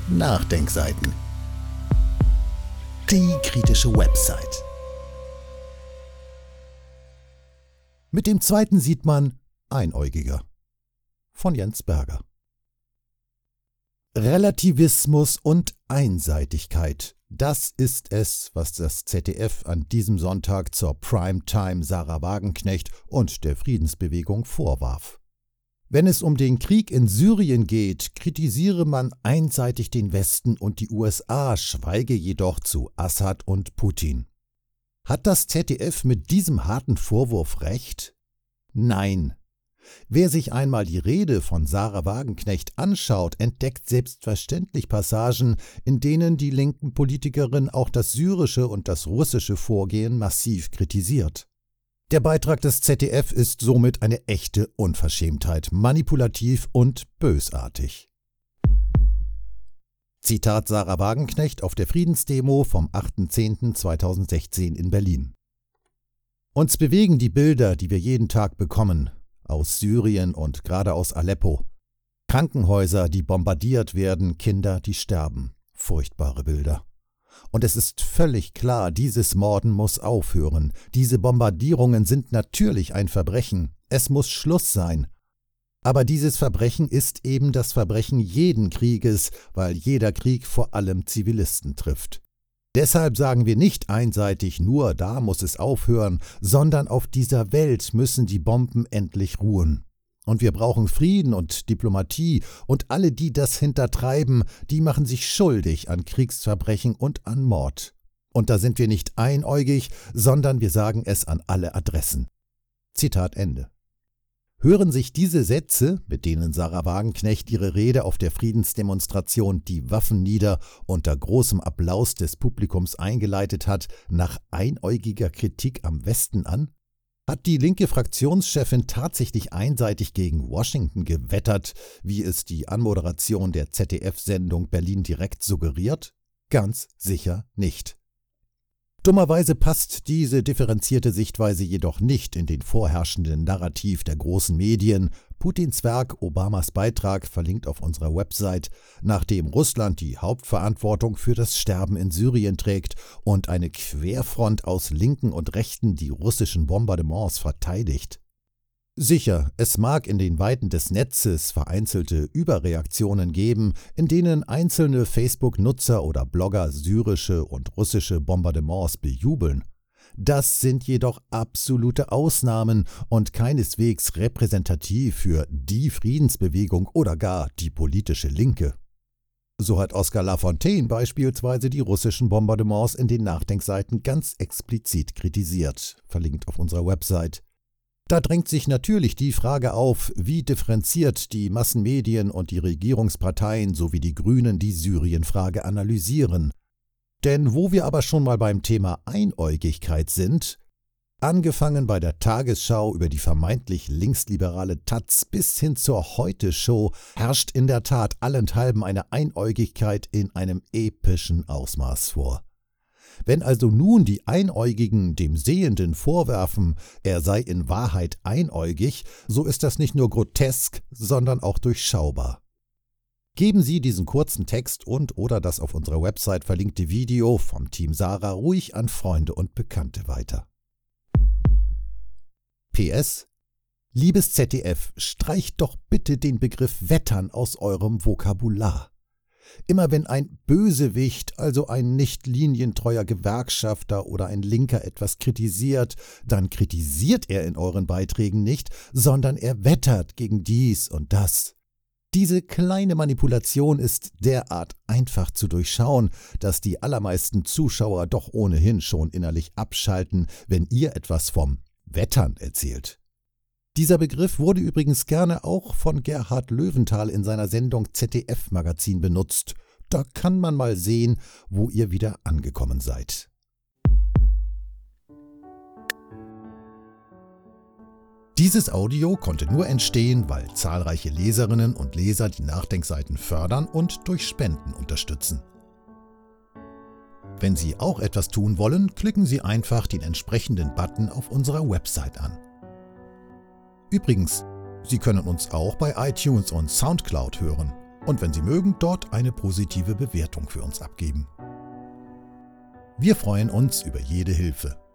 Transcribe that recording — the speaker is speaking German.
Nachdenkseiten. Die kritische Website. Mit dem zweiten sieht man einäugiger. Von Jens Berger. Relativismus und Einseitigkeit. Das ist es, was das ZDF an diesem Sonntag zur Primetime Sarah Wagenknecht und der Friedensbewegung vorwarf. Wenn es um den Krieg in Syrien geht, kritisiere man einseitig den Westen und die USA, schweige jedoch zu Assad und Putin. Hat das ZDF mit diesem harten Vorwurf recht? Nein. Wer sich einmal die Rede von Sarah Wagenknecht anschaut, entdeckt selbstverständlich Passagen, in denen die linken Politikerin auch das syrische und das russische Vorgehen massiv kritisiert. Der Beitrag des ZDF ist somit eine echte Unverschämtheit, manipulativ und bösartig. Zitat Sarah Wagenknecht auf der Friedensdemo vom 8.10.2016 in Berlin. Uns bewegen die Bilder, die wir jeden Tag bekommen, aus Syrien und gerade aus Aleppo. Krankenhäuser, die bombardiert werden, Kinder, die sterben. Furchtbare Bilder. Und es ist völlig klar, dieses Morden muss aufhören. Diese Bombardierungen sind natürlich ein Verbrechen. Es muss Schluss sein. Aber dieses Verbrechen ist eben das Verbrechen jeden Krieges, weil jeder Krieg vor allem Zivilisten trifft. Deshalb sagen wir nicht einseitig, nur da muss es aufhören, sondern auf dieser Welt müssen die Bomben endlich ruhen. Und wir brauchen Frieden und Diplomatie, und alle, die das hintertreiben, die machen sich schuldig an Kriegsverbrechen und an Mord. Und da sind wir nicht einäugig, sondern wir sagen es an alle Adressen. Zitat Ende. Hören sich diese Sätze, mit denen Sarah Wagenknecht ihre Rede auf der Friedensdemonstration Die Waffen nieder unter großem Applaus des Publikums eingeleitet hat, nach einäugiger Kritik am Westen an? Hat die linke Fraktionschefin tatsächlich einseitig gegen Washington gewettert, wie es die Anmoderation der ZDF-Sendung Berlin direkt suggeriert? Ganz sicher nicht. Dummerweise passt diese differenzierte Sichtweise jedoch nicht in den vorherrschenden Narrativ der großen Medien. Putins Werk, Obamas Beitrag, verlinkt auf unserer Website, nachdem Russland die Hauptverantwortung für das Sterben in Syrien trägt und eine Querfront aus Linken und Rechten die russischen Bombardements verteidigt. Sicher, es mag in den Weiten des Netzes vereinzelte Überreaktionen geben, in denen einzelne Facebook-Nutzer oder Blogger syrische und russische Bombardements bejubeln. Das sind jedoch absolute Ausnahmen und keineswegs repräsentativ für die Friedensbewegung oder gar die politische Linke. So hat Oskar Lafontaine beispielsweise die russischen Bombardements in den Nachdenkseiten ganz explizit kritisiert, verlinkt auf unserer Website. Da drängt sich natürlich die Frage auf, wie differenziert die Massenmedien und die Regierungsparteien sowie die Grünen die Syrien-Frage analysieren. Denn wo wir aber schon mal beim Thema Einäugigkeit sind, angefangen bei der Tagesschau über die vermeintlich linksliberale taz bis hin zur Heute-Show, herrscht in der Tat allenthalben eine Einäugigkeit in einem epischen Ausmaß vor. Wenn also nun die Einäugigen dem Sehenden vorwerfen, er sei in Wahrheit einäugig, so ist das nicht nur grotesk, sondern auch durchschaubar. Geben Sie diesen kurzen Text und/oder das auf unserer Website verlinkte Video vom Team Sarah ruhig an Freunde und Bekannte weiter. PS: Liebes ZDF, streicht doch bitte den Begriff Wettern aus eurem Vokabular. Immer wenn ein Bösewicht, also ein nicht linientreuer Gewerkschafter oder ein Linker etwas kritisiert, dann kritisiert er in euren Beiträgen nicht, sondern er wettert gegen dies und das. Diese kleine Manipulation ist derart einfach zu durchschauen, dass die allermeisten Zuschauer doch ohnehin schon innerlich abschalten, wenn ihr etwas vom Wettern erzählt. Dieser Begriff wurde übrigens gerne auch von Gerhard Löwenthal in seiner Sendung ZDF-Magazin benutzt. Da kann man mal sehen, wo ihr wieder angekommen seid. Dieses Audio konnte nur entstehen, weil zahlreiche Leserinnen und Leser die Nachdenkseiten fördern und durch Spenden unterstützen. Wenn Sie auch etwas tun wollen, klicken Sie einfach den entsprechenden Button auf unserer Website an. Übrigens, Sie können uns auch bei iTunes und Soundcloud hören. und wenn Sie mögen, dort eine positive Bewertung für uns abgeben. Wir freuen uns über jede Hilfe.